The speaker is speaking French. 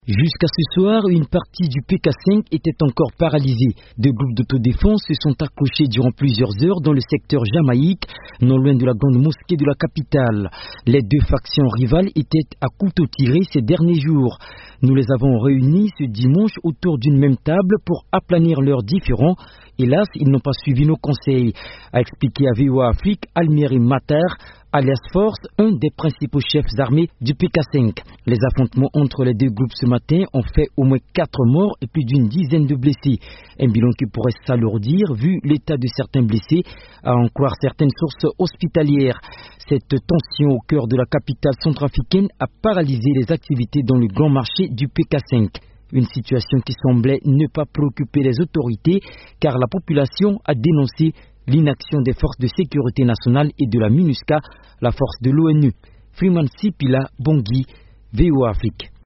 Jusqu'à ce soir, une partie du PK5 était encore paralysée. Deux groupes d'autodéfense se sont accrochés durant plusieurs heures dans le secteur Jamaïque, non loin de la grande mosquée de la capitale. Les deux factions rivales étaient à couteau tiré ces derniers jours. Nous les avons réunis ce dimanche autour d'une même table pour aplanir leurs différends. Hélas, ils n'ont pas suivi nos conseils, a expliqué à VOA Afrique Almeri Matar, alias Force, un des principaux chefs armés du PK5. Les affrontements entre les deux groupes ce matin ont fait au moins 4 morts et plus d'une dizaine de blessés. Un bilan qui pourrait s'alourdir vu l'état de certains blessés, à en croire certaines sources hospitalières. Cette tension au cœur de la capitale centrafricaine a paralysé les activités dans le grand marché du PK5. Une situation qui semblait ne pas préoccuper les autorités car la population a dénoncé l'inaction des forces de sécurité nationale et de la MINUSCA, la force de l'ONU. Freeman Sipila, Bangui, VOA Afrique.